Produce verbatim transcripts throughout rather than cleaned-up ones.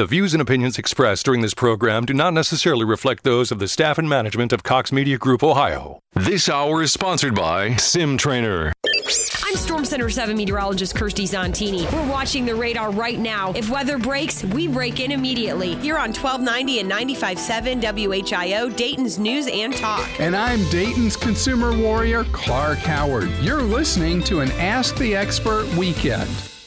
The views and opinions expressed during this program do not necessarily reflect those of the staff and management of Cox Media Group, Ohio. This hour is sponsored by Sim Trainer. I'm Storm Center seven meteorologist Kirsty Zontini. We're watching the radar right now. If weather breaks, we break in immediately. You're on twelve ninety and ninety-five point seven W H I O, Dayton's News and Talk. And I'm Dayton's consumer warrior, Clark Howard. You're listening to an Ask the Expert weekend.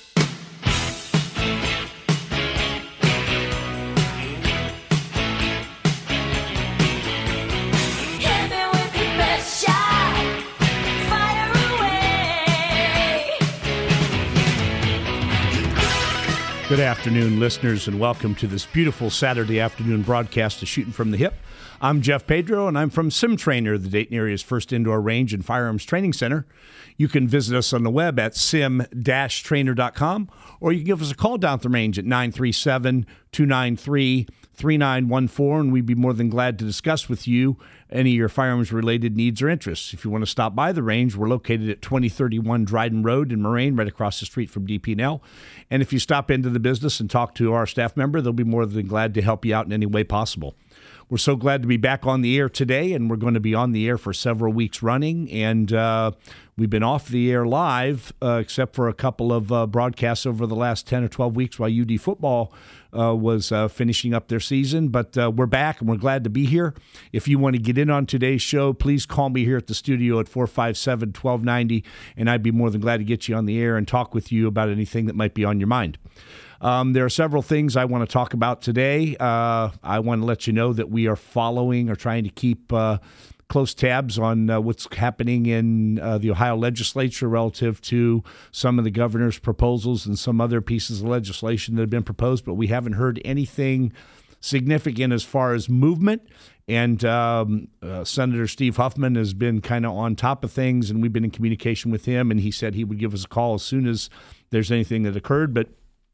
Good afternoon, listeners, and welcome to this beautiful Saturday afternoon broadcast of Shooting from the Hip. I'm Jeff Pedro, and I'm from Sim Trainer, the Dayton area's first indoor range and firearms training center. You can visit us on the web at sim dash trainer dot com, or you can give us a call down at the range at nine three seven, two nine three, three nine one four, and we'd be more than glad to discuss with you any of your firearms-related needs or interests. If you want to stop by the range, we're located at twenty thirty-one Dryden Road in Moraine, right across the street from D P and L. And if you stop into the business and talk to our staff member, they'll be more than glad to help you out in any way possible. We're so glad to be back on the air today, and we're going to be on the air for several weeks running. And uh, we've been off the air live, uh, except for a couple of uh, broadcasts over the last ten or twelve weeks while U D football uh, was uh, finishing up their season. But uh, we're back, and we're glad to be here. If you want to get in on today's show, please call me here at the studio at four five seven, one two nine zero, and I'd be more than glad to get you on the air and talk with you about anything that might be on your mind. Um, there are several things I want to talk about today. Uh, I want to let you know that we are following or trying to keep uh, close tabs on uh, what's happening in uh, the Ohio legislature relative to some of the governor's proposals and some other pieces of legislation that have been proposed, but we haven't heard anything significant as far as movement. And um, uh, Senator Steve Huffman has been kind of on top of things, and we've been in communication with him, and he said he would give us a call as soon as there's anything that occurred. But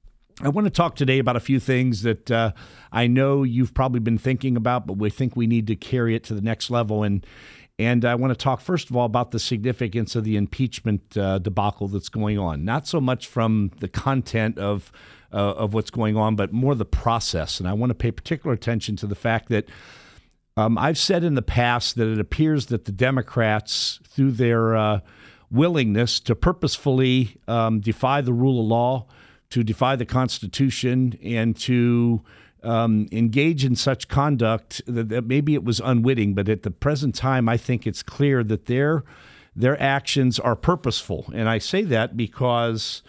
I want to talk today about a few things that uh, I know you've probably been thinking about, but we think we need to carry it to the next level. And and I want to talk, first of all, about the significance of the impeachment uh, debacle that's going on. Not so much from the content of uh, of what's going on, but more the process. And I want to pay particular attention to the fact that um, I've said in the past that it appears that the Democrats, through their uh, willingness to purposefully um, defy the rule of law, to defy the Constitution, and to um, engage in such conduct that, that maybe it was unwitting, but at the present time, I think it's clear that their their actions are purposeful. And I say that because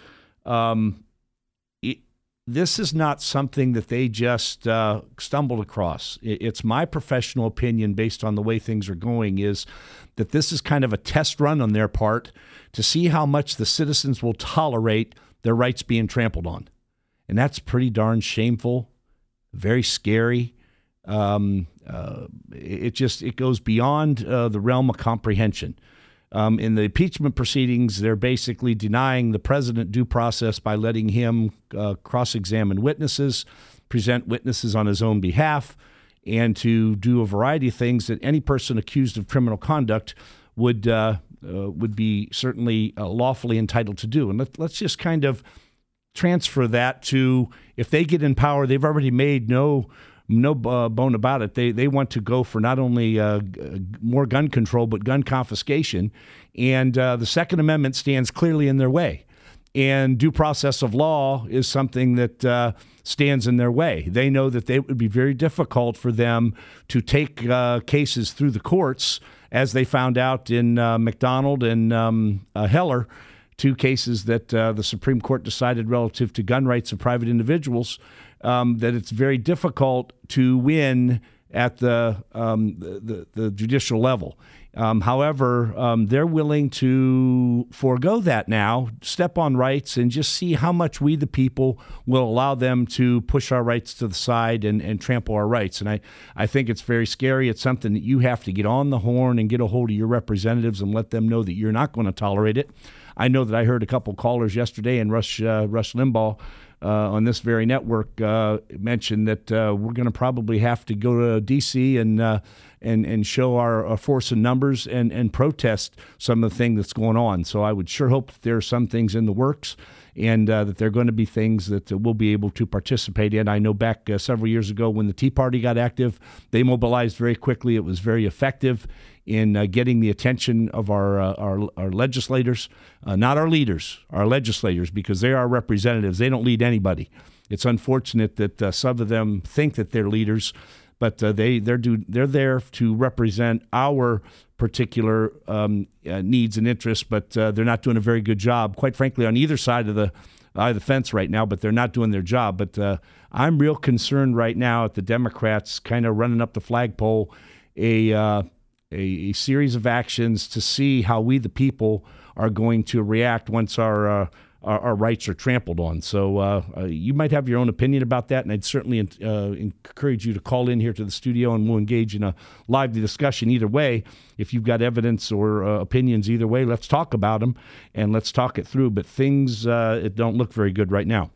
um, it, this is not something that they just uh, stumbled across. It, it's my professional opinion, based on the way things are going, is that this is kind of a test run on their part to see how much the citizens will tolerate their rights being trampled on. And that's pretty darn shameful, very scary. Um, uh, it just, it goes beyond uh, the realm of comprehension. Um, in the impeachment proceedings, they're basically denying the president due process by letting him uh, cross-examine witnesses, present witnesses on his own behalf, and to do a variety of things that any person accused of criminal conduct would uh, uh, would be certainly uh, lawfully entitled to do. And let, let's just kind of transfer that to, if they get in power, they've already made no no uh, bone about it. They they want to go for not only uh, g- more gun control, but gun confiscation. And uh, the Second Amendment stands clearly in their way. And due process of law is something that uh, stands in their way. They know that they, it would be very difficult for them to take uh, cases through the courts, as they found out in uh, McDonald and um, uh, Heller, two cases that uh, the Supreme Court decided relative to gun rights of private individuals, um, that it's very difficult to win at the um, the, the, the judicial level. Um, however, um, they're willing to forego that now, step on rights, and just see how much we, the people, will allow them to push our rights to the side and, and trample our rights. And I, I think it's very scary. It's something that you have to get on the horn and get a hold of your representatives and let them know that you're not going to tolerate it. I know that I heard a couple callers yesterday, and Rush, uh, Rush Limbaugh uh, on this very network uh, mentioned that uh, we're going to probably have to go to D C and uh, and and show our, our force in numbers and, and protest some of the thing that's going on. So I would sure hope that there are some things in the works. and uh, that there are going to be things that uh, we'll be able to participate in. I know back uh, several years ago when the Tea Party got active, they mobilized very quickly. It was very effective in uh, getting the attention of our uh, our, our legislators, uh, not our leaders, our legislators, because they are representatives. They don't lead anybody. It's unfortunate that uh, some of them think that they're leaders, but uh, they they're do they're there to represent our particular um, uh, needs and interests, but uh, they're not doing a very good job, quite frankly, on either side of the uh, the fence right now. But they're not doing their job. But uh, I'm real concerned right now at the Democrats kind of running up the flagpole, a, uh, a a series of actions to see how we the people are going to react once our uh, Our, our rights are trampled on. So uh, uh, you might have your own opinion about that, and I'd certainly uh, encourage you to call in here to the studio, and we'll engage in a lively discussion either way. If you've got evidence or uh, opinions either way, let's talk about them, and let's talk it through. But things uh, it don't look very good right now.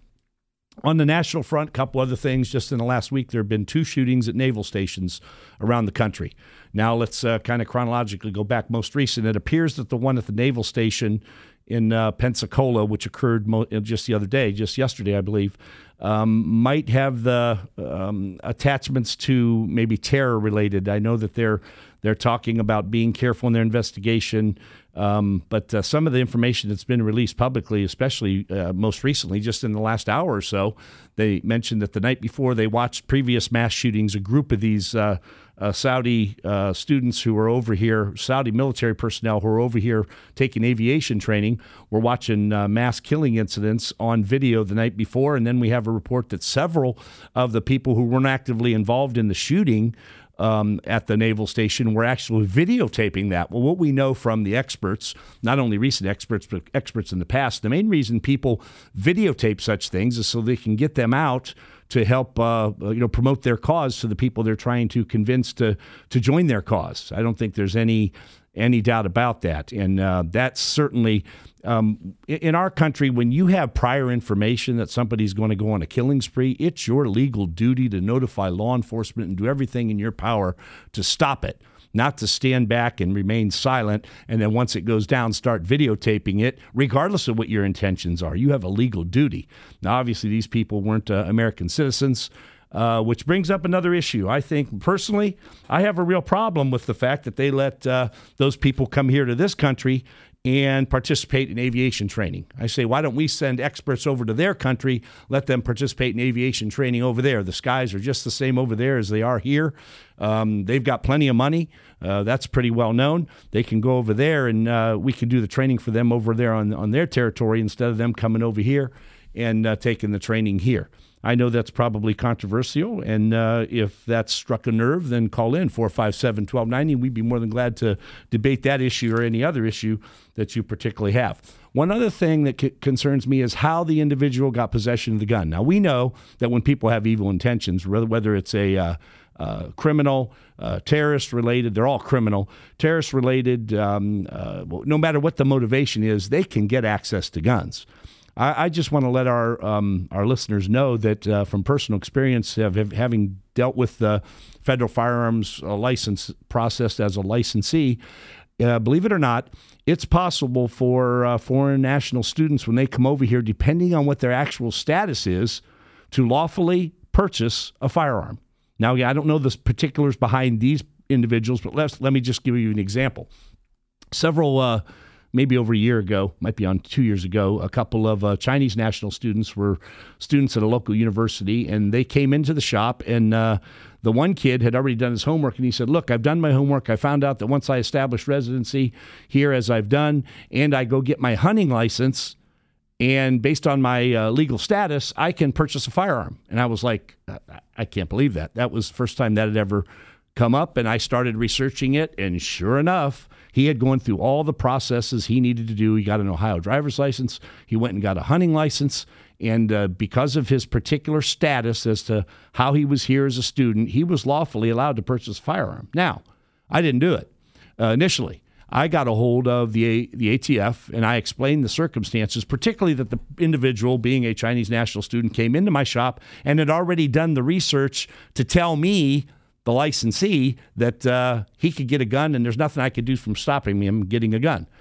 On the national front, a couple other things. Just in the last week, there have been two shootings at naval stations around the country. Now let's uh, kind of chronologically go back. Most recent, it appears that the one at the naval station in uh, Pensacola, which occurred mo- just the other day, just yesterday, I believe, um, might have the um, attachments to maybe terror related. I know that they're they're talking about being careful in their investigation, um, but uh, some of the information that's been released publicly, especially uh, most recently, just in the last hour or so, they mentioned that the night before they watched previous mass shootings, a group of these uh, Uh, Saudi uh, students who were over here, Saudi military personnel who were over here taking aviation training, were watching uh, mass killing incidents on video the night before. And then we have a report that several of the people who weren't actively involved in the shooting um, at the naval station were actually videotaping that. Well, what we know from the experts, not only recent experts, but experts in the past, the main reason people videotape such things is so they can get them out to help uh, you know, promote their cause to the people they're trying to convince to to join their cause. I don't think there's any any doubt about that. And uh, that's certainly, um, in our country, when you have prior information that somebody's going to go on a killing spree, it's your legal duty to notify law enforcement and do everything in your power to stop it, not to stand back and remain silent, and then once it goes down, start videotaping it, regardless of what your intentions are. You have a legal duty. Now, obviously, these people weren't uh, American citizens, uh, which brings up another issue. I think, personally, I have a real problem with the fact that they let uh, those people come here to this country and participate in aviation training. I say, why don't we send experts over to their country, let them participate in aviation training over there? The skies are just the same over there as they are here. Um, they've got plenty of money. Uh, that's pretty well known. They can go over there, and uh, we can do the training for them over there on, on their territory instead of them coming over here and uh, taking the training here. I know that's probably controversial, and uh, if that's struck a nerve, then call in four five seven, one two nine zero. We'd be more than glad to debate that issue or any other issue that you particularly have. One other thing that c- concerns me is how the individual got possession of the gun. Now, we know that when people have evil intentions, whether, whether it's a uh, uh, criminal, uh, terrorist-related, they're all criminal, terrorist-related, um, uh, no matter what the motivation is, they can get access to guns. I just want to let our um, our listeners know that uh, from personal experience, of having dealt with the federal firearms uh, license process as a licensee, uh, believe it or not, it's possible for uh, foreign national students when they come over here, depending on what their actual status is, to lawfully purchase a firearm. Now, I don't know the particulars behind these individuals, but let's, let me just give you an example. Several uh maybe over a year ago, might be on two years ago, a couple of uh, Chinese national students were students at a local university, and they came into the shop, and uh, the one kid had already done his homework, and he said, look, I've done my homework. I found out that once I establish residency here, as I've done, and I go get my hunting license, and based on my uh, legal status, I can purchase a firearm. And I was like, I can't believe that. That was the first time that had ever come up, and I started researching it, and sure enough, he had gone through all the processes he needed to do. He got an Ohio driver's license. He went and got a hunting license. And uh, because of his particular status as to how he was here as a student, he was lawfully allowed to purchase a firearm. Now, I didn't do it uh, initially. I got a hold of the the A T F, and I explained the circumstances, particularly that the individual, being a Chinese national student, came into my shop and had already done the research to tell me, the licensee, that uh, he could get a gun and there's nothing I could do from stopping him getting a gun.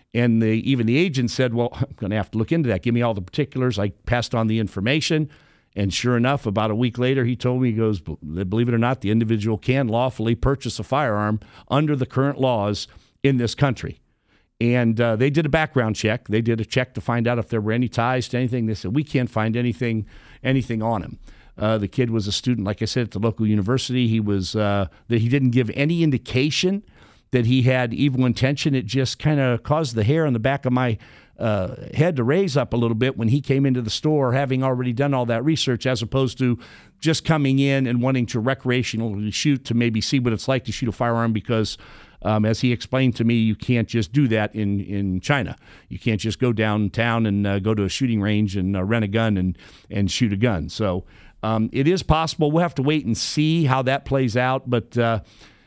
And the, even the agent said, well, I'm going to have to look into that. Give me all the particulars. I passed on the information. And sure enough, about a week later, he told me, he goes, believe it or not, the individual can lawfully purchase a firearm under the current laws in this country. And uh, they did a background check. They did a check to find out if there were any ties to anything. They said, we can't find anything anything on him. Uh, the kid was a student, like I said, at the local university. He was uh, that he didn't give any indication that he had evil intention. It just kind of caused the hair on the back of my uh, head to raise up a little bit when he came into the store, having already done all that research, as opposed to just coming in and wanting to recreationally shoot to maybe see what it's like to shoot a firearm because, um, as he explained to me, you can't just do that in, in China. You can't just go downtown and uh, go to a shooting range and uh, rent a gun and, and shoot a gun. So um, it is possible. We'll have to wait and see how that plays out, but uh,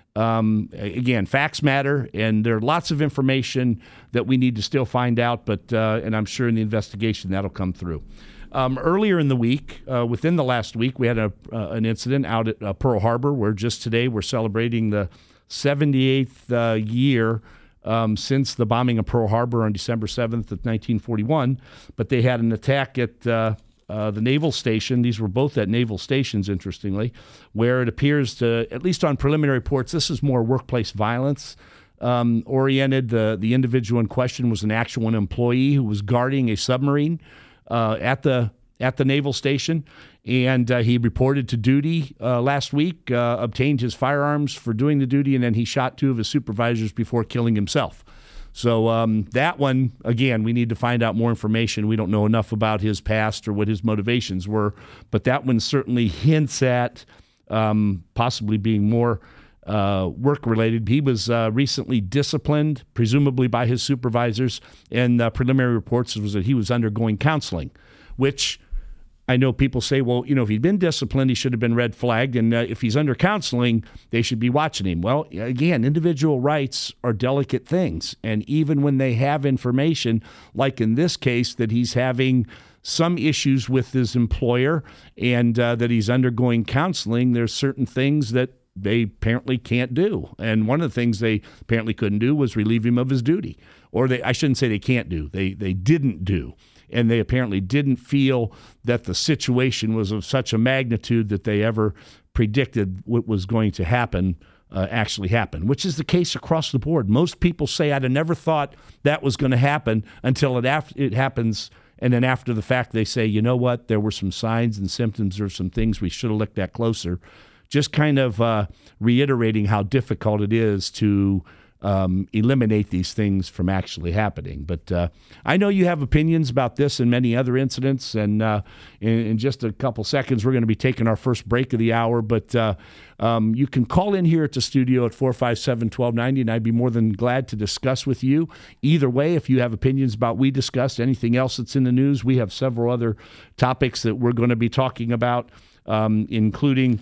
Um, again, facts matter, and there are lots of information that we need to still find out, but uh, and I'm sure in the investigation that'll come through. Um, earlier in the week, uh, within the last week, we had a, uh, an incident out at uh, Pearl Harbor where just today we're celebrating the seventy-eighth uh, year um, since the bombing of Pearl Harbor on December seventh of nineteen forty-one, but they had an attack at uh, Uh, the naval station. These were both at naval stations, interestingly, where it appears to, at least on preliminary reports, this is more workplace violence um, oriented. The, the individual in question was an actual employee who was guarding a submarine uh, at the at the naval station, and uh, he reported to duty uh, last week, uh, obtained his firearms for doing the duty, and then he shot two of his supervisors before killing himself. So um, that one, again, we need to find out more information. We don't know enough about his past or what his motivations were, but that one certainly hints at um, possibly being more uh, work-related. He was uh, recently disciplined, presumably by his supervisors, and uh, preliminary reports was that he was undergoing counseling, which I know people say, well, you know, if he'd been disciplined, he should have been red flagged, and uh, if he's under counseling, they should be watching him. Well, again, individual rights are delicate things, and even when they have information, like in this case, that he's having some issues with his employer and uh, that he's undergoing counseling, there's certain things that they apparently can't do. And one of the things they apparently couldn't do was relieve him of his duty. Or they, I shouldn't say they can't do, they they didn't do. And they apparently didn't feel that the situation was of such a magnitude that they ever predicted what was going to happen uh, actually happen, which is the case across the board. Most people say, I'd have never thought that was going to happen until it, af- it happens. And then after the fact, they say, you know what, there were some signs and symptoms or some things we should have looked at closer. Just kind of uh, reiterating how difficult it is to Um, eliminate these things from actually happening. But uh, I know you have opinions about this and many other incidents, and uh, in, in just a couple seconds, we're going to be taking our first break of the hour. But uh, um, you can call in here at the studio at four five seven, one two nine zero, and I'd be more than glad to discuss with you. Either way, if you have opinions about we discussed, anything else that's in the news, we have several other topics that we're going to be talking about, um, including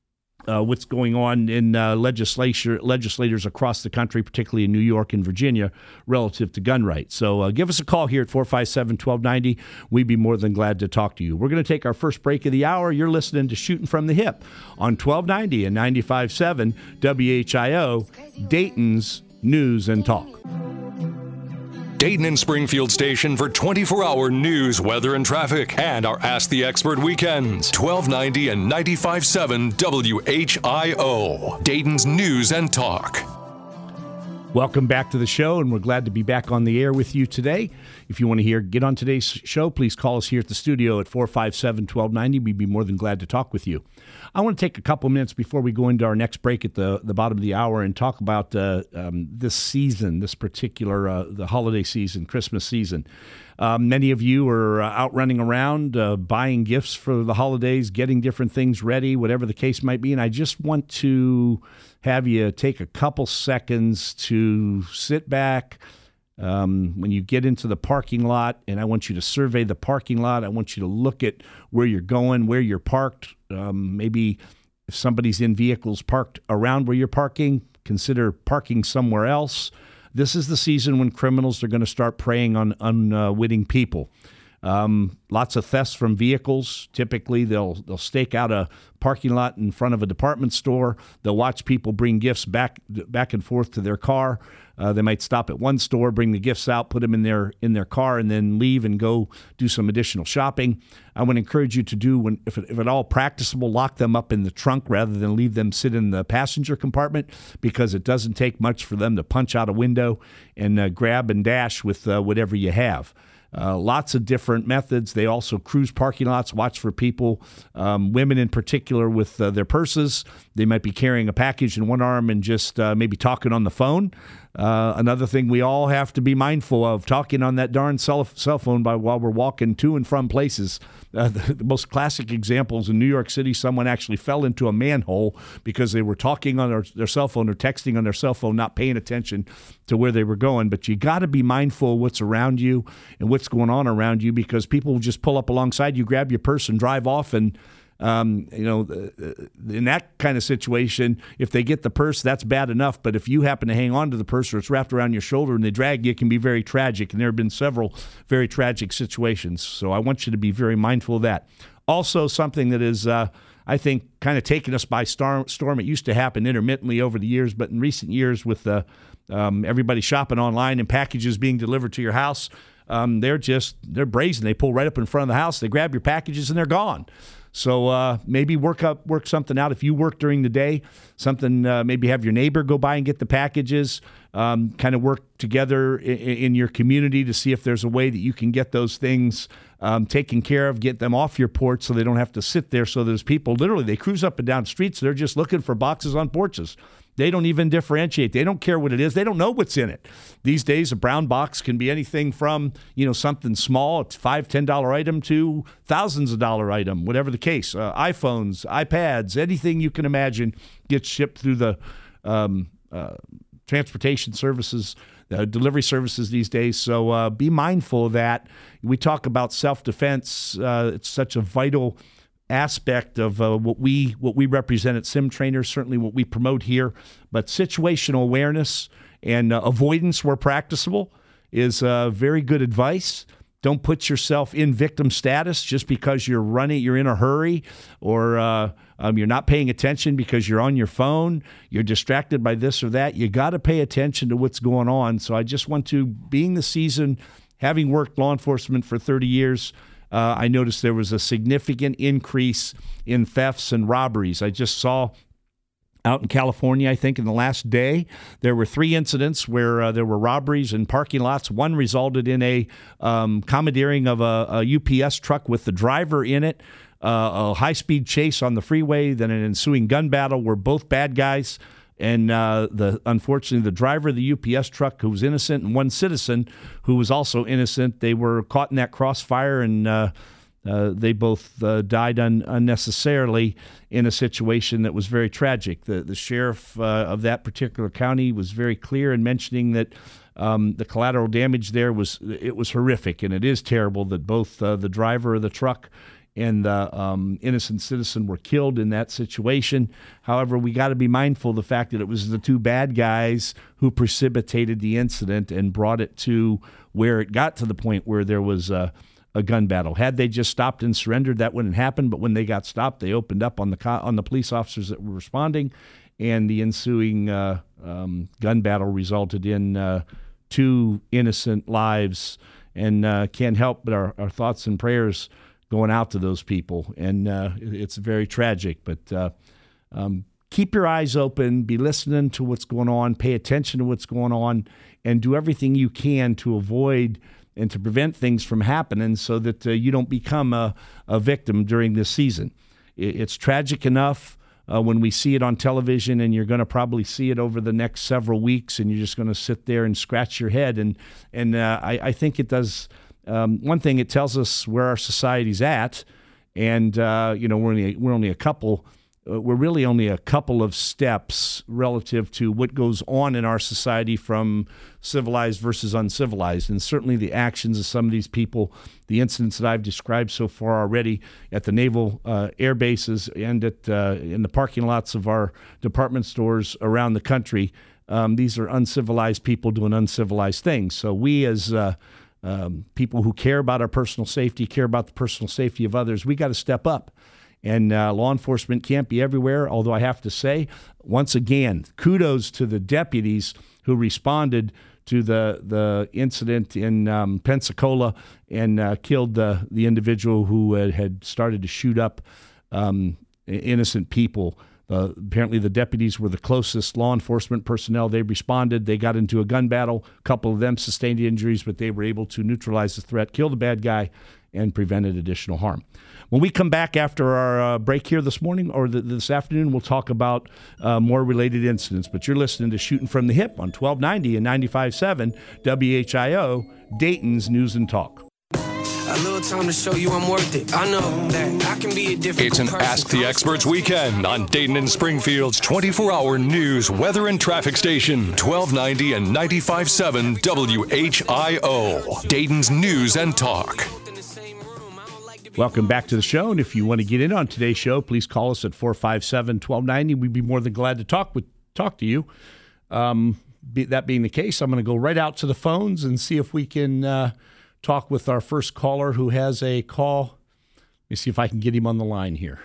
Uh, what's going on in uh, legislature, legislators across the country, particularly in New York and Virginia, relative to gun rights. So uh, give us a call here at four five seven, one two nine zero. We'd be more than glad to talk to you. We're going to take our first break of the hour. You're listening to Shooting from the Hip on twelve ninety and ninety-five point seven W H I O, Dayton's News and Talk. Dayton and Springfield station for twenty-four hour news, weather, and traffic, and our Ask the Expert weekends. twelve ninety and ninety-five point seven W H I O, Dayton's News and Talk. Welcome back to the show, and we're glad to be back on the air with you today. If you want to hear, get on today's show, please call us here at the studio at four five seven, one two nine zero. We'd be more than glad to talk with you. I want to take a couple minutes before we go into our next break at the, the bottom of the hour and talk about uh, um, this season, this particular, uh, the holiday season, Christmas season. Um, many of you are uh, out running around, uh, buying gifts for the holidays, getting different things ready, whatever the case might be. And I just want to have you take a couple seconds to sit back um, when you get into the parking lot, and I want you to survey the parking lot. I want you to look at where you're going, where you're parked. Um, maybe if somebody's in vehicles parked around where you're parking, consider parking somewhere else. This is the season when criminals are going to start preying on unwitting people. Um, lots of thefts from vehicles. Typically, they'll they'll stake out a parking lot in front of a department store. They'll watch people bring gifts back back and forth to their car. Uh, they might stop at one store, bring the gifts out, put them in their in their car, and then leave and go do some additional shopping. I would encourage you to do, when if, if at all practicable, lock them up in the trunk rather than leave them sit in the passenger compartment, because it doesn't take much for them to punch out a window and uh, grab and dash with uh, whatever you have. Uh, lots of different methods. They also cruise parking lots, watch for people, um, women in particular, with uh, their purses. They might be carrying a package in one arm and just uh, maybe talking on the phone. Uh, another thing we all have to be mindful of, talking on that darn cell, cell phone by while we're walking to and from places. Uh, the, the most classic examples in New York City, someone actually fell into a manhole because they were talking on their, their cell phone or texting on their cell phone, not paying attention to where they were going. But you got to be mindful of what's around you and what's going on around you, because people will just pull up alongside you, grab your purse, and drive off. And Um, you know, in that kind of situation, if they get the purse, that's bad enough. But if you happen to hang on to the purse, or it's wrapped around your shoulder and they drag you, it can be very tragic. And there have been several very tragic situations. So I want you to be very mindful of that. Also, something that is, uh, I think, kind of taken us by storm. It used to happen intermittently over the years, but in recent years, with uh, um, everybody shopping online and packages being delivered to your house, um, they're just, they're brazen. They pull right up in front of the house, they grab your packages, and they're gone. So uh, maybe work up, work something out. If you work during the day, something uh, maybe have your neighbor go by and get the packages. Um, kind of work together in, in your community to see if there's a way that you can get those things um, taken care of, get them off your porch so they don't have to sit there. So there's people, literally, they cruise up and down streets. They're just looking for boxes on porches. They don't even differentiate. They don't care what it is. They don't know what's in it. These days, a brown box can be anything from, you know, something small, it's five, ten dollar item, to thousands of dollar item, whatever the case. Uh, iPhones, iPads, anything you can imagine gets shipped through the um, uh, transportation services, uh, delivery services these days. So uh, be mindful of that. We talk about self-defense. Uh, it's such a vital aspect of uh, what we what we represent at Sim Trainers, certainly what we promote here. But situational awareness and uh, avoidance where practicable is uh, very good advice. Don't put yourself in victim status just because you're running, you're in a hurry, or uh, um, you're not paying attention because you're on your phone, you're distracted by this or that. You got to pay attention to what's going on. So I just want to, being the season, having worked law enforcement for thirty years, Uh, I noticed there was a significant increase in thefts and robberies. I just saw out in California, I think in the last day, there were three incidents where uh, there were robberies in parking lots. One resulted in a um, commandeering of a, a U P S truck with the driver in it, uh, a high-speed chase on the freeway, then an ensuing gun battle where both bad guys. And uh, the unfortunately, the driver of the U P S truck, who was innocent, and one citizen who was also innocent, they were caught in that crossfire, and uh, uh, they both uh, died un- unnecessarily in a situation that was very tragic. The, the sheriff uh, of that particular county was very clear in mentioning that um, the collateral damage there was it was horrific, and it is terrible that both uh, the driver of the truck and the um, innocent citizen were killed in that situation. However, we got to be mindful of the fact that it was the two bad guys who precipitated the incident and brought it to where it got to the point where there was a, a gun battle. Had they just stopped and surrendered, that wouldn't happen. But when they got stopped, they opened up on the co- on the police officers that were responding, and the ensuing uh, um, gun battle resulted in uh, two innocent lives. And uh, can't help but our, our thoughts and prayers going out to those people, and uh, it's very tragic. But uh, um, keep your eyes open, be listening to what's going on, pay attention to what's going on, and do everything you can to avoid and to prevent things from happening so that uh, you don't become a, a victim during this season. It, it's tragic enough uh, when we see it on television, and you're going to probably see it over the next several weeks, and you're just going to sit there and scratch your head. And, and uh, I, I think it does... Um, one thing, it tells us where our society's at, and uh, you know we're only we're only a couple, uh, we're really only a couple of steps relative to what goes on in our society from civilized versus uncivilized, and certainly the actions of some of these people, the incidents that I've described so far already at the naval uh, air bases and at uh, in the parking lots of our department stores around the country. Um, these are uncivilized people doing uncivilized things. So we as uh, um, people who care about our personal safety, care about the personal safety of others. We got to step up. And uh, law enforcement can't be everywhere, although I have to say, once again, kudos to the deputies who responded to the the incident in um, Pensacola and uh, killed the, the individual who uh, had started to shoot up um, innocent people. Uh, apparently the deputies were the closest law enforcement personnel. They responded. They got into a gun battle. A couple of them sustained injuries, but they were able to neutralize the threat, kill the bad guy, and prevented additional harm. When we come back after our uh, break here this morning or the, this afternoon, we'll talk about uh, more related incidents. But you're listening to Shooting from the Hip on twelve ninety and ninety-five point seven W H I O, Dayton's News and Talk. A little time to show you I'm worth it. I know that I can be a different It's an person. Ask the Experts weekend on Dayton and Springfield's twenty-four hour news, weather, and traffic station, twelve ninety and ninety-five point seven W H I O, Dayton's News and Talk. Welcome back to the show, and if you want to get in on today's show, please call us at four five seven, one two nine zero. We'd be more than glad to talk with talk to you. Um, be, that being the case, I'm going to go right out to the phones and see if we can uh, talk with our first caller who has a call. Let me see if I can get him on the line here.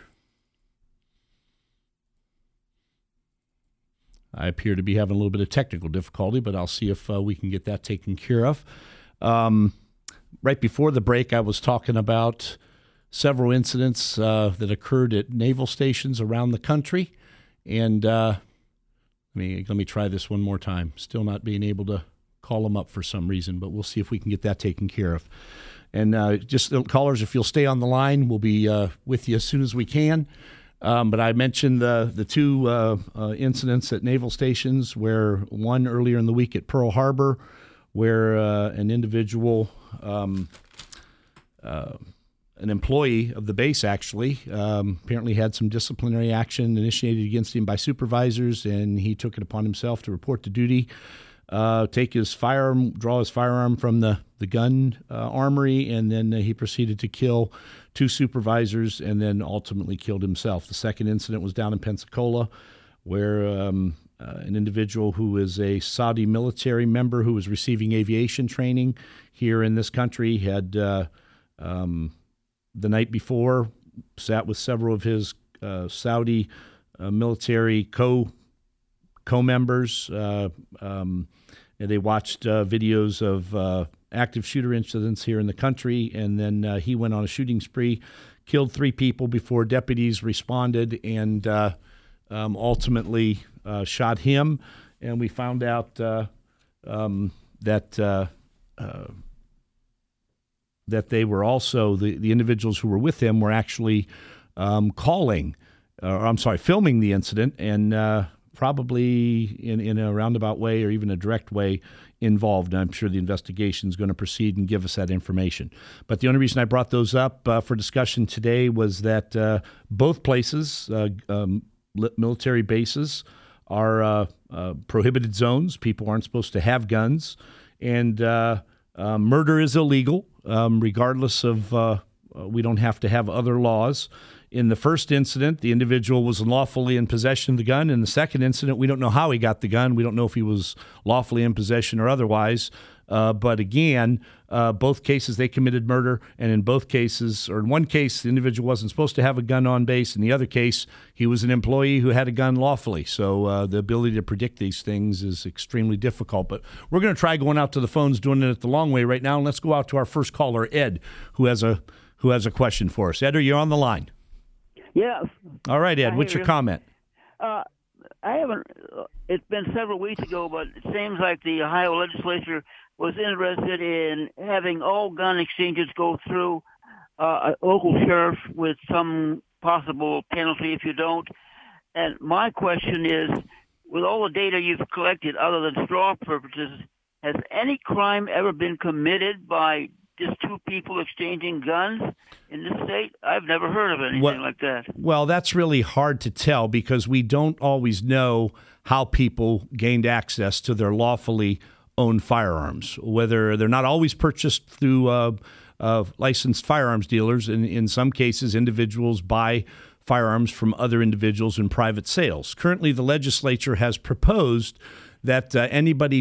I appear to be having a little bit of technical difficulty, but I'll see if uh, we can get that taken care of. Um, right before the break, I was talking about several incidents uh, that occurred at naval stations around the country. And uh, let me, let me try this one more time. Still not being able to call them up for some reason, but we'll see if we can get that taken care of. And uh, just uh, callers, if you'll stay on the line, we'll be uh, with you as soon as we can. Um, but I mentioned the, the two uh, uh, incidents at naval stations, where one earlier in the week at Pearl Harbor, where uh, an individual, um, uh, an employee of the base actually, um, apparently had some disciplinary action initiated against him by supervisors, and he took it upon himself to report to duty, uh, take his firearm, draw his firearm from the, the gun uh, armory, and then uh, he proceeded to kill two supervisors and then ultimately killed himself. The second incident was down in Pensacola, where um, uh, an individual who is a Saudi military member who was receiving aviation training here in this country had uh, um, the night before sat with several of his uh, Saudi uh, military co co-members, uh, um, and they watched uh, videos of uh, active shooter incidents here in the country, and then uh, he went on a shooting spree, killed three people before deputies responded, and uh, um, ultimately uh, shot him. And we found out uh, um, that uh, uh, that they were also, the, the individuals who were with him were actually um, calling, or I'm sorry, filming the incident, and uh, probably in, in a roundabout way or even a direct way involved. And I'm sure the investigation is going to proceed and give us that information. But the only reason I brought those up uh, for discussion today was that uh, both places, uh, um, military bases, are uh, uh, prohibited zones. People aren't supposed to have guns. And uh, uh, murder is illegal, um, regardless of, uh, we don't have to have other laws. In the first incident, the individual was lawfully in possession of the gun. In the second incident, we don't know how he got the gun. We don't know if he was lawfully in possession or otherwise. Uh, but again, uh, both cases, they committed murder. And in both cases, or in one case, the individual wasn't supposed to have a gun on base. In the other case, he was an employee who had a gun lawfully. So uh, the ability to predict these things is extremely difficult. But we're going to try going out to the phones, doing it the long way right now. And let's go out to our first caller, Ed, who has a who has a question for us. Ed, are you on the line? Yes. All right, Ed, what's your you. comment? Uh, I haven't, it's been several weeks ago, but it seems like the Ohio legislature was interested in having all gun exchanges go through uh, a local sheriff with some possible penalty if you don't. And my question is, with all the data you've collected, other than straw purposes, has any crime ever been committed by just two people exchanging guns in this state? I've never heard of anything well, like that. Well, that's really hard to tell because we don't always know how people gained access to their lawfully owned firearms, whether they're not always purchased through uh, uh, licensed firearms dealers. In, in some cases, individuals buy firearms from other individuals in private sales. Currently, the legislature has proposed that uh, anybody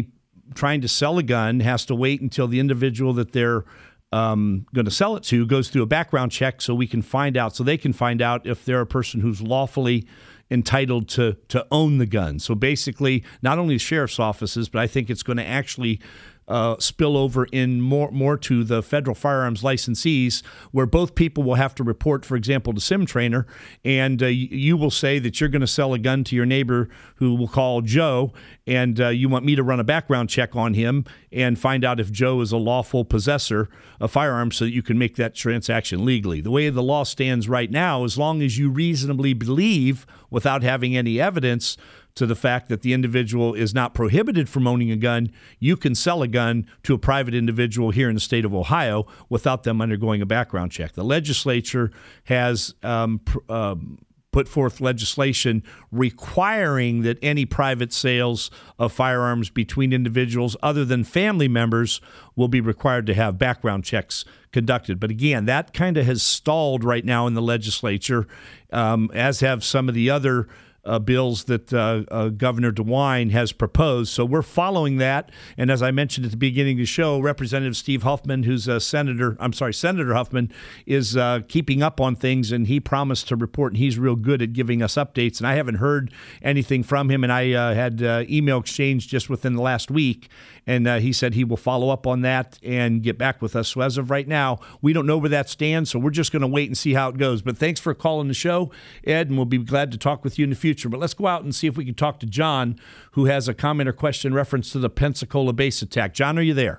trying to sell a gun has to wait until the individual that they're um, going to sell it to goes through a background check, so we can find out, so they can find out if they're a person who's lawfully entitled to to own the gun. So basically, not only the sheriff's offices, but I think it's going to actually uh, spill over in more more to the federal firearms licensees, where both people will have to report, for example, to SimTrainer, and uh, you will say that you're going to sell a gun to your neighbor who will call Joe, and uh, you want me to run a background check on him and find out if Joe is a lawful possessor of firearms so that you can make that transaction legally. The way the law stands right now, as long as you reasonably believe, without having any evidence to the fact that the individual is not prohibited from owning a gun, you can sell a gun to a private individual here in the state of Ohio without them undergoing a background check. The legislature has um, pr- uh, put forth legislation requiring that any private sales of firearms between individuals other than family members will be required to have background checks conducted. But again, that kind of has stalled right now in the legislature, um, as have some of the other Uh, bills that uh, uh, Governor DeWine has proposed. So we're following that. And as I mentioned at the beginning of the show, Representative Steve Huffman, who's a senator, I'm sorry, Senator Huffman, is uh, keeping up on things, and he promised to report, and he's real good at giving us updates. And I haven't heard anything from him, and I uh, had uh, email exchange just within the last week, and uh, he said he will follow up on that and get back with us. So as of right now, we don't know where that stands, so we're just going to wait and see how it goes. But thanks for calling the show, Ed, and we'll be glad to talk with you in the future. But let's go out and see if we can talk to John, who has a comment or question in reference to the Pensacola base attack. John, are you there?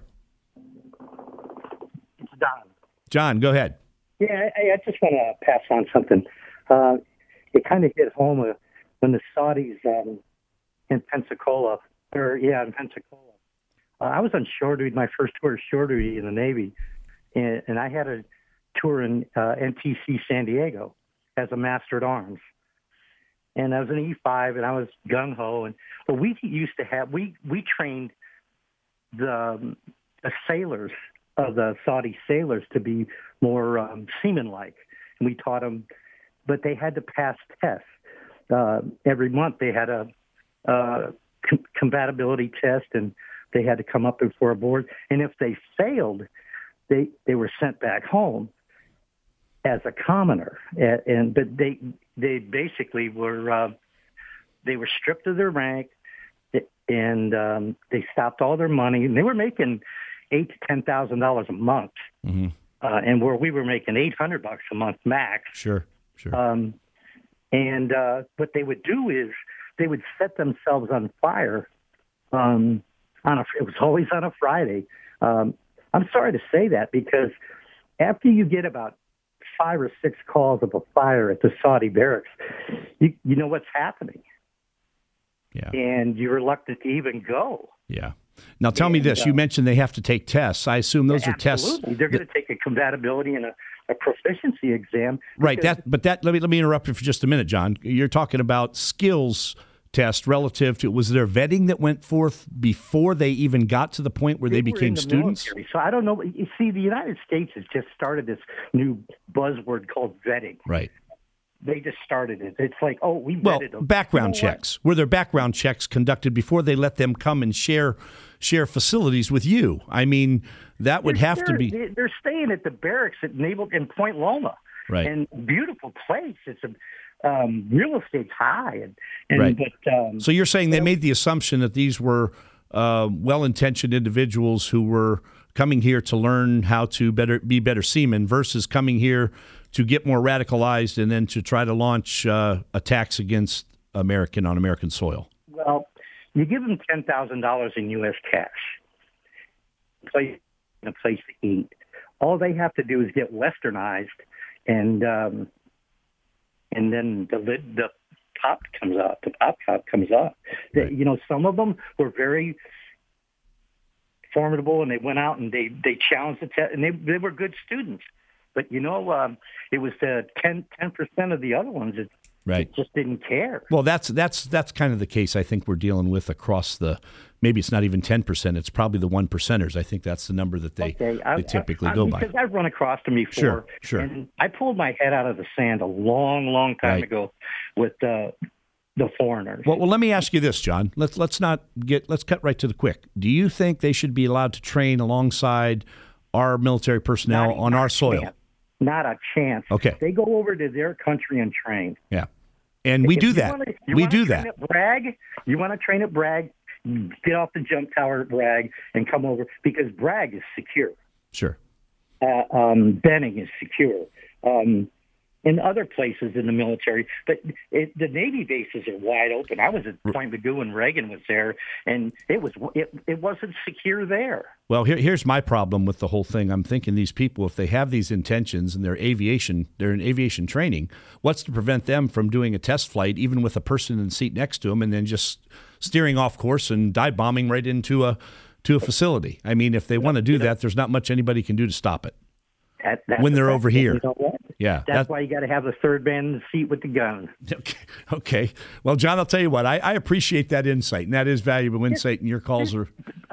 It's Don. John, go ahead. Yeah, I, I just want to pass on something. Uh, it kind of hit home uh, when the Saudis um, in Pensacola, or yeah, in Pensacola. Uh, I was on shore duty, my first tour of shore duty in the Navy, and, and I had a tour in uh, N T C San Diego as a Master at Arms. And I was an E five, and I was gung-ho. And but we used to have, we, we trained the, um, the sailors, of the Saudi sailors, to be more um, seaman-like. And we taught them, but they had to pass tests. Uh, every month they had a uh, com- compatibility test, and they had to come up before a board. And if they failed, they, they were sent back home as a commoner. And, and but they they basically were uh, they were stripped of their rank, and um, they stopped all their money. And they were making eight to ten thousand dollars a month, mm-hmm. uh, and where we were making eight hundred bucks a month max. Sure, sure. Um, and uh, what they would do is they would set themselves on fire. Um, on a, it was always on a Friday. Um, I'm sorry to say that, because after you get about five or six calls of a fire at the Saudi barracks, you, you know what's happening. Yeah. And you're reluctant to even go. Yeah. Now tell and, me this. Uh, you mentioned they have to take tests. I assume those absolutely. are tests. Absolutely. They're going to take a compatibility and a, a proficiency exam. Right. That, but that, let me, let me interrupt you for just a minute, John. You're talking about skills test relative to, was there vetting that went forth before they even got to the point where they, they became the students? Military. So I don't know. You see, the United States has just started this new buzzword called vetting. Right. They just started it. It's like, oh, we well, vetted them. background you know checks. Were there background checks conducted before they let them come and share share facilities with you? I mean, that would they're, have to be. They're staying at the barracks at Naval in Point Loma. Right. And beautiful place. It's a um, real estate's high. And, and right. But, um, so you're saying they made the assumption that these were uh, well-intentioned individuals who were coming here to learn how to better be better seamen versus coming here to get more radicalized and then to try to launch uh, attacks against American on American soil? Well, you give them ten thousand dollars in U S cash, place in a place to eat. All they have to do is get westernized, and um, and then the lid, the top comes up. The pop top comes up. Right. They, you know, some of them were very formidable, and they went out and they, they challenged the test, and they they were good students. But you know, um, it was the ten percent of the other ones that right. just didn't care. Well, that's that's that's kind of the case I think we're dealing with across the. Maybe it's not even ten percent. It's probably the one percenters. I think that's the number that they, okay. I, they typically I, I, go because by. Because I've run across them before. Sure, sure. And I pulled my head out of the sand a long, long time right. ago with uh, the foreigners. Well, well, let me ask you this, John. Let's let's not get let's cut right to the quick. Do you think they should be allowed to train alongside our military personnel Not- on not our a soil? chance. Not a chance. Okay. They go over to their country and train. Yeah, and we If do you that. wanna- you we wanna do train that. At Bragg, you want to train at Bragg, get off the jump tower at Bragg and come over because Bragg is secure. Sure. Uh, um, Benning is secure. Um, in other places in the military, but it, the Navy bases are wide open. I was at Point Mugu when Reagan was there, and it was it, it wasn't secure there. Well, here, here's my problem with the whole thing. I'm thinking these people, if they have these intentions and they're aviation, they're in aviation training, what's to prevent them from doing a test flight, even with a person in the seat next to them, and then just steering off course and dive bombing right into a to a facility? I mean, if they want to do that, there's not much anybody can do to stop it. That, that's When they're the over fact. here. You know what? Yeah, That's that- why you got to have the third man in the seat with the gun. Okay. Okay. Well, John, I'll tell you what, I, I appreciate that insight, and that is valuable insight, and your calls are.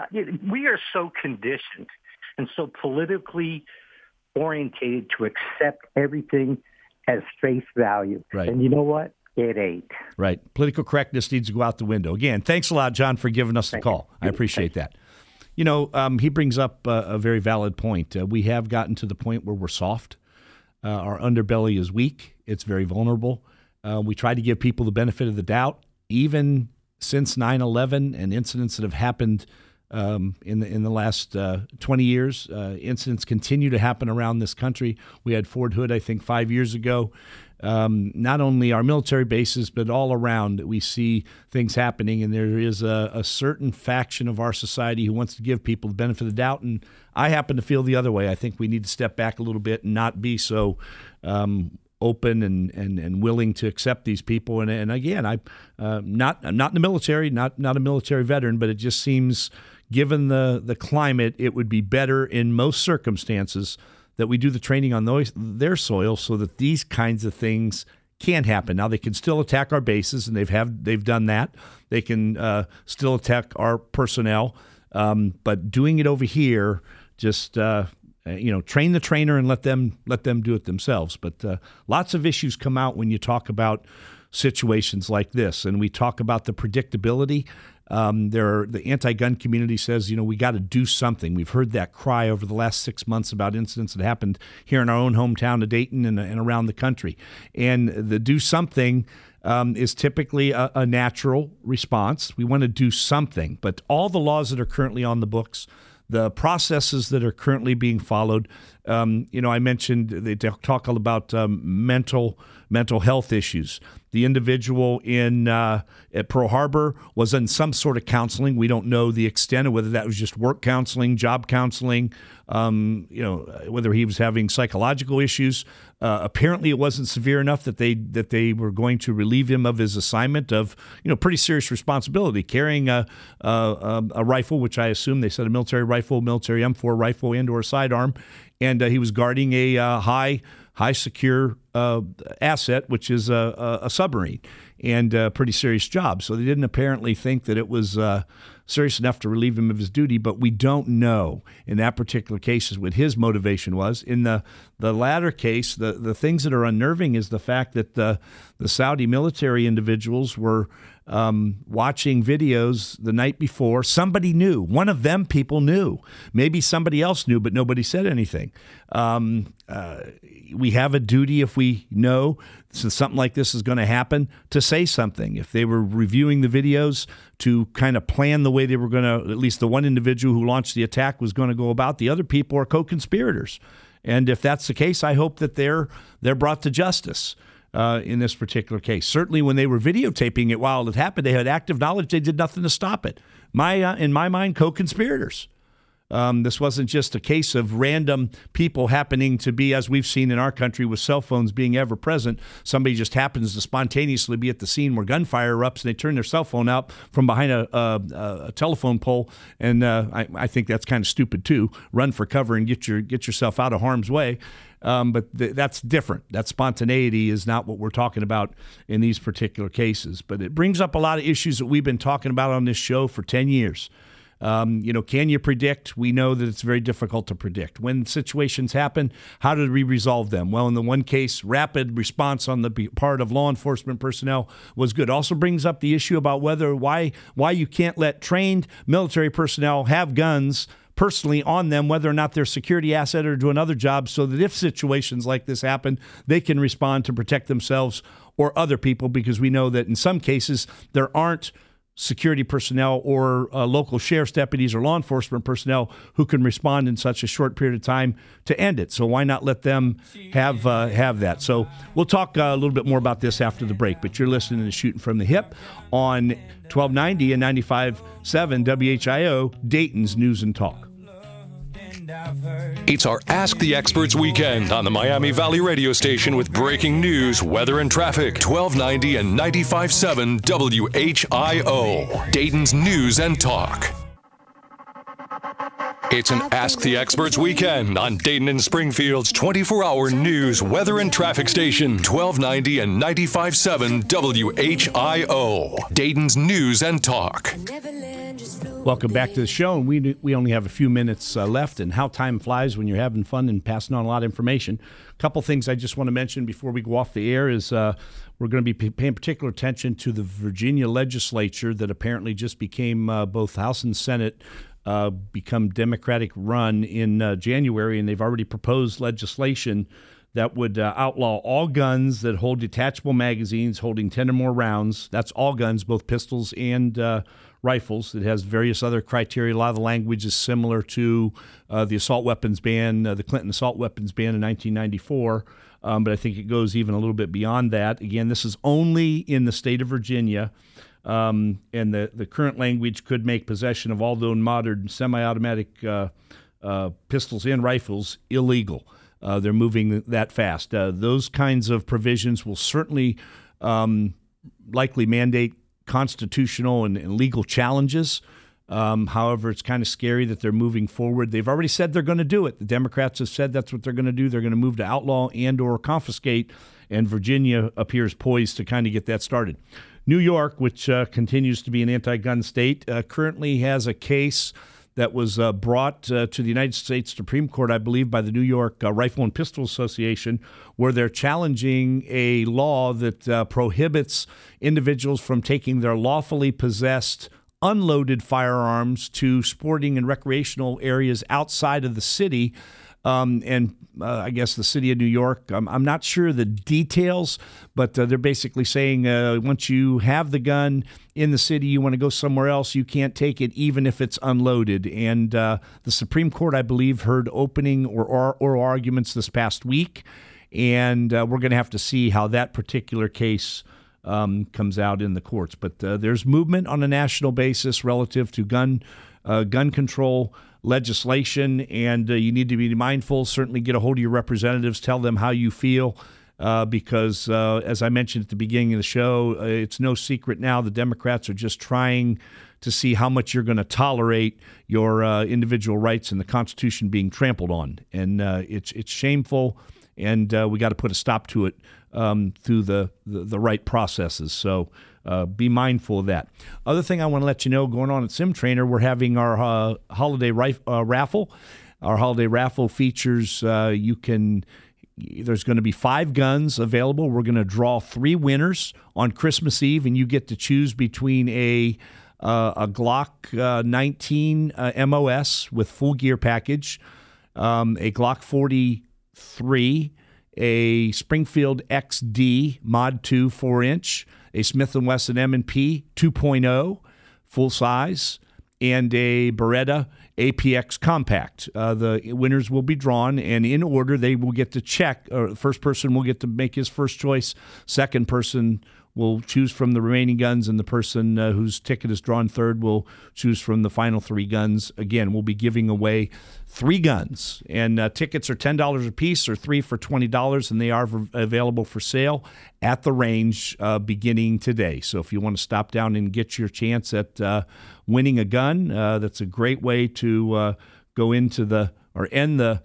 We are so conditioned and so politically orientated to accept everything as face value. Right. And you know what? It ain't. Right. Political correctness needs to go out the window. Again, thanks a lot, John, for giving us the Thank call. you. I appreciate that. You know, um, he brings up uh, a very valid point. Uh, we have gotten to the point where we're soft. Uh, our underbelly is weak. It's very vulnerable. Uh, we try to give people the benefit of the doubt. Even since nine eleven and incidents that have happened um, in the in the last uh, twenty years, uh, incidents continue to happen around this country. We had Fort Hood, I think, five years ago. Um, not only our military bases, but all around, we see things happening, and there is a, a certain faction of our society who wants to give people the benefit of the doubt, and I happen to feel the other way. I think we need to step back a little bit and not be so um, open and, and, and willing to accept these people. And, and again, I uh, not I'm not in the military, not not a military veteran, but it just seems, given the the climate, it would be better in most circumstances that we do the training on those, their soil so that these kinds of things can happen. Now, they can still attack our bases, and they've have they've done that. They can uh, still attack our personnel, um, but doing it over here, just uh, you know, train the trainer and let them let them do it themselves. But uh, lots of issues come out when you talk about situations like this, and we talk about the predictability. Um, there, are, the anti-gun community says, you know, we got to do something. We've heard that cry over the last six months about incidents that happened here in our own hometown of Dayton and, and around the country. And the do something um, is typically a, a natural response. We want to do something, but all the laws that are currently on the books, the processes that are currently being followed, um, you know, I mentioned they talk all about um, mental mental health issues. The individual in uh, at Pearl Harbor was in some sort of counseling. We don't know the extent of whether that was just work counseling, job counseling, um, you know, whether he was having psychological issues. Uh, apparently, it wasn't severe enough that they that they were going to relieve him of his assignment of, you know, pretty serious responsibility, carrying a a, a rifle, which I assume they said a military rifle, military M four rifle, and or sidearm, and uh, he was guarding a uh, high. high secure uh, asset, which is a, a, a submarine, and a pretty serious job. So they didn't apparently think that it was uh, serious enough to relieve him of his duty, but we don't know in that particular case what his motivation was. In the, the latter case, the, the things that are unnerving is the fact that the, the Saudi military individuals were Um, watching videos the night before. Somebody knew. One of them people knew. Maybe somebody else knew, but nobody said anything. Um, uh, we have a duty, if we know so something like this is going to happen, to say something. If they were reviewing the videos, to kind of plan the way they were going to, at least the one individual who launched the attack was going to go about. The other people are co-conspirators. And if that's the case, I hope that they're they're brought to justice. Uh, in this particular case. Certainly when they were videotaping it while it happened, they had active knowledge. They did nothing to stop it. My, uh, in my mind, co-conspirators. Um, this wasn't just a case of random people happening to be, as we've seen in our country with cell phones being ever present. Somebody just happens to spontaneously be at the scene where gunfire erupts, and they turn their cell phone out from behind a, a, a telephone pole. And uh, I, I think that's kind of stupid too. Run for cover and get your get yourself out of harm's way. Um, but th- that's different. That spontaneity is not what we're talking about in these particular cases. But it brings up a lot of issues that we've been talking about on this show for ten years. Um, you know, can you predict? We know that it's very difficult to predict. When situations happen, how do we resolve them? Well, in the one case, rapid response on the part of law enforcement personnel was good. Also brings up the issue about whether why why you can't let trained military personnel have guns personally on them, whether or not they're a security asset or doing other jobs, so that if situations like this happen, they can respond to protect themselves or other people, because we know that in some cases there aren't security personnel or uh, local sheriff's deputies or law enforcement personnel who can respond in such a short period of time to end it. So why not let them have uh, have that? So we'll talk uh, a little bit more about this after the break, but you're listening to Shooting from the Hip on twelve ninety and ninety-five point seven W H I O, Dayton's News and Talk. It's our Ask the Experts weekend on the Miami Valley radio station with breaking news, weather, and traffic. twelve ninety and ninety-five point seven W H I O, Dayton's News and Talk. It's an Ask the Experts weekend on Dayton and Springfield's twenty-four hour news, weather, and traffic station. twelve ninety and ninety-five point seven W H I O, Dayton's News and Talk. Welcome back to the show, and we we only have a few minutes uh, left, and how time flies when you're having fun and passing on a lot of information. A couple things I just want to mention before we go off the air is uh, we're going to be paying particular attention to the Virginia legislature that apparently just became uh, both House and Senate uh, become Democratic run in uh, January, and they've already proposed legislation that would uh, outlaw all guns that hold detachable magazines holding ten or more rounds. That's all guns, both pistols and uh, rifles. It has various other criteria. A lot of the language is similar to uh, the assault weapons ban, uh, the Clinton assault weapons ban in nineteen ninety-four, um, but I think it goes even a little bit beyond that. Again, this is only in the state of Virginia, um, and the, the current language could make possession of all known modern semi-automatic uh, uh, pistols and rifles illegal. Uh, they're moving that fast. Uh, those kinds of provisions will certainly um, likely mandate constitutional and, and legal challenges. Um, however, it's kind of scary that they're moving forward. They've already said they're going to do it. The Democrats have said that's what they're going to do. They're going to move to outlaw and or confiscate, and Virginia appears poised to kind of get that started. New York, which uh, continues to be an anti-gun state, uh, currently has a case that was uh, brought uh, to the United States Supreme Court, I believe, by the New York uh, Rifle and Pistol Association, where they're challenging a law that uh, prohibits individuals from taking their lawfully possessed unloaded firearms to sporting and recreational areas outside of the city. Um, and uh, I guess the city of New York, I'm, I'm not sure the details, but uh, they're basically saying uh, once you have the gun in the city, you want to go somewhere else, you can't take it even if it's unloaded. And uh, the Supreme Court, I believe, heard opening or, or oral arguments this past week, and uh, we're going to have to see how that particular case um, comes out in the courts. But uh, there's movement on a national basis relative to gun uh, gun control legislation, and uh, you need to be mindful. Certainly get a hold of your representatives, tell them how you feel, uh, because uh, as I mentioned at the beginning of the show, uh, it's no secret now the Democrats are just trying to see how much you're going to tolerate your uh, individual rights and the Constitution being trampled on. And uh, it's it's shameful, and uh, we got to put a stop to it um, through the, the, the right processes. So Uh, be mindful of that. Other thing I want to let you know, going on at Sim Trainer, we're having our uh, holiday rif- uh, raffle. Our holiday raffle features, uh, you can, there's going to be five guns available. We're going to draw three winners on Christmas Eve, and you get to choose between a uh, a Glock uh, nineteen uh, M O S with full gear package, um, a Glock forty-three, a Springfield X D Mod two four inch, a Smith and Wesson M and P two point oh full size, and a Beretta A P X Compact. Uh, the winners will be drawn, and in order, they will get to check. Or the first person will get to make his first choice. Second person will choose from the remaining guns, and the person uh, whose ticket is drawn third will choose from the final three guns. Again, we'll be giving away three guns, and uh, tickets are ten dollars a piece, or three for twenty dollars, and they are v- available for sale at the range uh, beginning today. So if you want to stop down and get your chance at uh, winning a gun, uh, that's a great way to uh, go into the or end the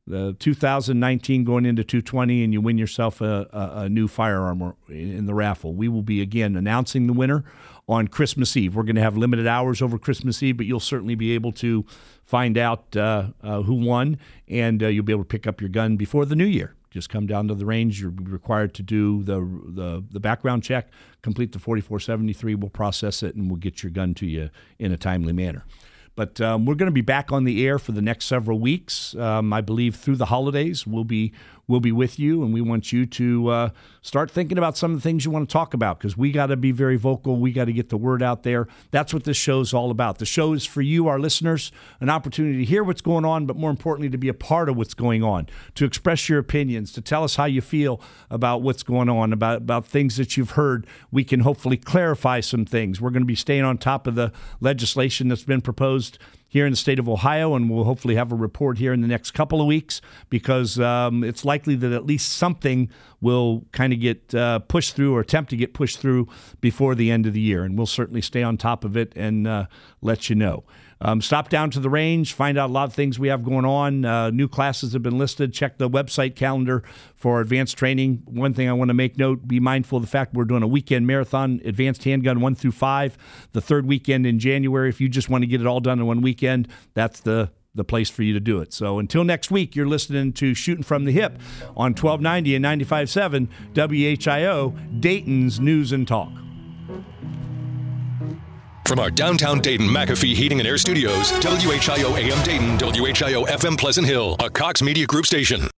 the two thousand nineteen going into two twenty, and you win yourself a, a, a new firearm in the raffle. We will be, again, announcing the winner on Christmas Eve. We're going to have limited hours over Christmas Eve, but you'll certainly be able to find out uh, uh, who won, and uh, you'll be able to pick up your gun before the new year. Just come down to the range. You're required to do the the, the background check, complete the forty-four seventy-three. We'll process it, and we'll get your gun to you in a timely manner. But um, we're going to be back on the air for the next several weeks. Um, I believe through the holidays, we'll be we'll be with you, and we want you to uh, start thinking about some of the things you want to talk about, because we got to be very vocal. We got to get the word out there. That's what this show's all about. The show is for you, our listeners, an opportunity to hear what's going on, but more importantly, to be a part of what's going on, to express your opinions, to tell us how you feel about what's going on, about, about things that you've heard. We can hopefully clarify some things. We're going to be staying on top of the legislation that's been proposed here in the state of Ohio, and we'll hopefully have a report here in the next couple of weeks, because um, it's likely that at least something will kind of get uh, pushed through, or attempt to get pushed through, before the end of the year, and we'll certainly stay on top of it and uh, let you know. Um, stop down to the range, find out a lot of things we have going on. Uh, new classes have been listed. Check the website calendar for advanced training. One thing I want to make note, be mindful of the fact we're doing a weekend marathon, advanced handgun one through five, the third weekend in January. If you just want to get it all done in one weekend, that's the the place for you to do it. So until next week, you're listening to Shooting from the Hip on twelve ninety and ninety-five point seven W H I O, Dayton's News and Talk. From our downtown Dayton McAfee Heating and Air Studios, W H I O A M Dayton, W H I O F M Pleasant Hill, a Cox Media Group station.